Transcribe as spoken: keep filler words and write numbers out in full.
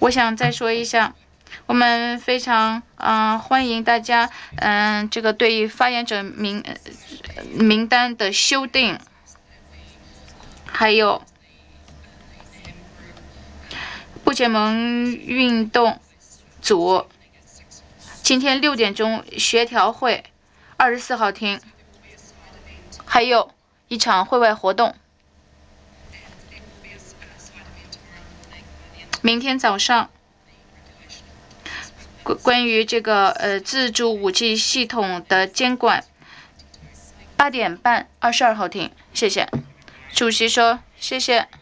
我想再说一下，我们非常嗯、呃欢迎大家嗯、这个对于发言者名呃名单的修订，还有不结盟运动组今天六点钟协调会，二十四号厅，还有一场会外活动，明天早上。关关于这个呃自主武器系统的监管，八点半，二十二号厅，谢谢。主席说，谢谢。